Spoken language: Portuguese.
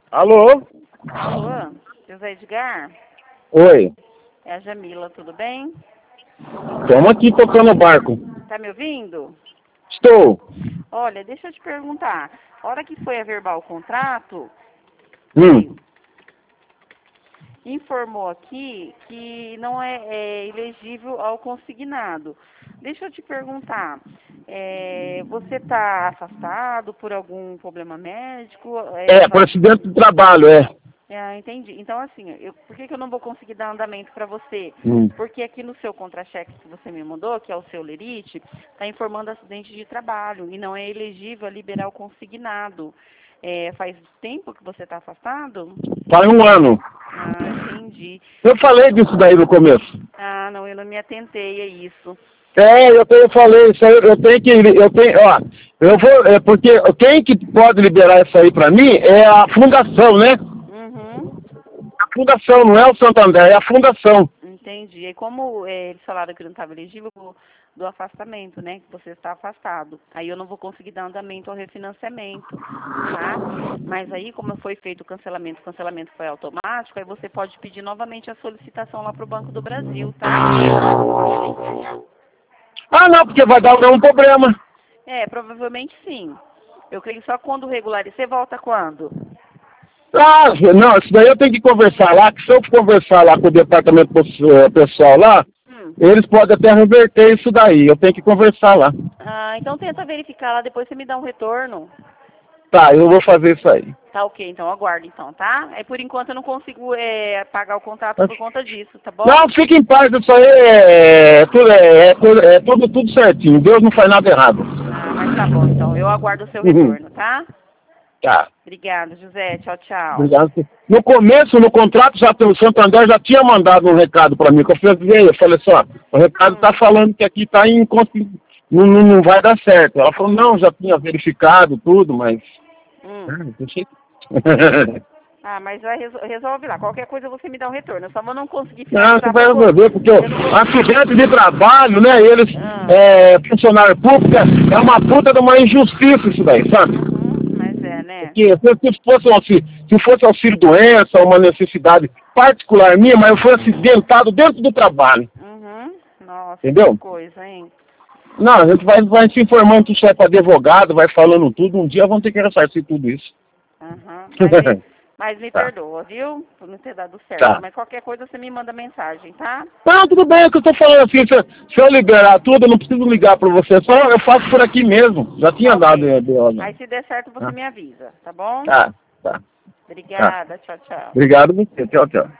Alô? Alô, José Edgar? Oi. É a Jamila, tudo bem? Estamos aqui tocando o barco. Tá me ouvindo? Estou. Olha, deixa eu te perguntar. A hora que foi averbar o contrato, Hum. informou aqui que não é elegível ao consignado. Deixa eu te perguntar. Você está afastado por algum problema médico? Por acidente de trabalho, Entendi. Então, assim, por que eu não vou conseguir dar andamento para você? Hum. Porque aqui no seu contra-cheque que você me mandou, que é o seu Lerite, está informando acidente de trabalho e não é elegível a liberar o consignado. Faz tempo que você está afastado? Faz um ano. Ah, entendi. Eu falei disso daí no começo. Ah, não, eu não me atentei a isso. Eu falei isso aí, porque quem que pode liberar isso aí pra mim é a fundação, né? Uhum. A fundação, não é o Santander, é a fundação. Entendi. E como eles falaram que não estava elegível do afastamento, né? Que você está afastado. Aí eu não vou conseguir dar andamento ao refinanciamento, tá? Mas aí, como foi feito o cancelamento foi automático, aí você pode pedir novamente a solicitação lá para o Banco do Brasil, tá? Ah, não, porque vai dar um problema. Provavelmente sim. Eu creio só quando regularizar. Você volta quando? Ah, não, isso daí eu tenho que conversar lá, que se eu conversar lá com o departamento pessoal lá, eles podem até reverter isso daí, eu tenho que conversar lá. Ah, então tenta verificar lá, depois você me dá um retorno. Tá, eu vou fazer isso aí. Tá ok, então aguardo então, tá? Por enquanto eu não consigo pagar o contrato por conta disso, tá bom? Não, fique em paz, isso aí tudo certinho, Deus não faz nada errado. Ah, mas tá bom, então. Eu aguardo o seu retorno, tá? Tá. Obrigada, José. Tchau, tchau. Obrigado. No começo, no contrato, o Santander já tinha mandado um recado para mim, que eu falei assim, ó, o recado tá falando que aqui tá não vai dar certo. Ela falou, não, já tinha verificado tudo, mas... Mas vai resolve lá. Qualquer coisa você me dá um retorno. Eu só vou não conseguir Não, finalizar. você vai resolver, porque o acidente de trabalho, né, eles, funcionário público, é uma puta de uma injustiça isso daí, sabe? Mas né? Porque se fosse auxílio-doença, uma necessidade particular minha, mas eu fui acidentado dentro do trabalho. Nossa, entendeu? Que coisa, hein? Não, a gente vai se informando que isso é para advogado, vai falando tudo, um dia vão ter que ressarcir tudo isso. Mas me perdoa, viu? Por não ter dado certo. Tá. Mas qualquer coisa você me manda mensagem, tá? Não, tudo bem, é o que eu tô falando assim, se eu liberar tudo, eu não preciso ligar para você, só eu faço por aqui mesmo. Já tinha dado de Aí se der certo você me avisa, tá bom? Tá. Obrigada, tchau, tchau. Obrigado você, tchau, tchau.